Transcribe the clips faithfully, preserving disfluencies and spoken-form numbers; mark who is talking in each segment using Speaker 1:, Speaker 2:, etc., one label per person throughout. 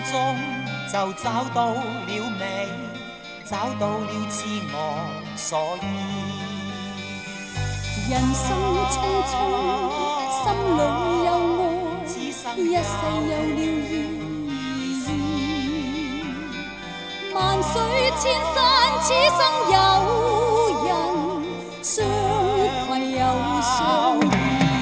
Speaker 1: 中就找到了美，找到了自我所依。
Speaker 2: 人生匆匆，心里有爱，一世有了意义。萬水千山，此生有人相攜又相依。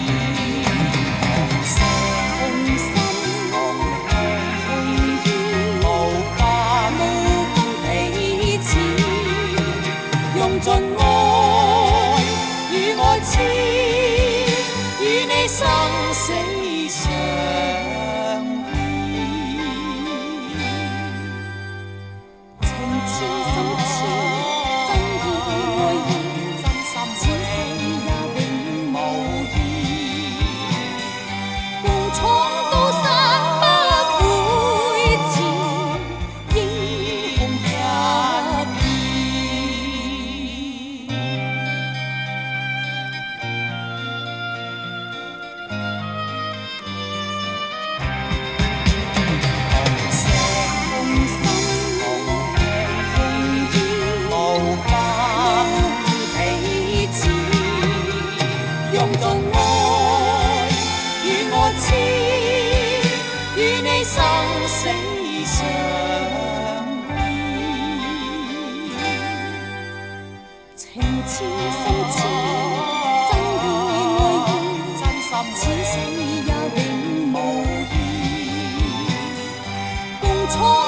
Speaker 2: 同心同意，無分彼此，用盡愛與愛痴，與你生死相依。情痴心痴，真意愛意，此世也永無異。共闖刀山不會遲，英雄一意。同心同意，無分彼此，用盡愛與愛痴，與你生死相依。情痴心痴，真意愛意，此世也永無異。共闖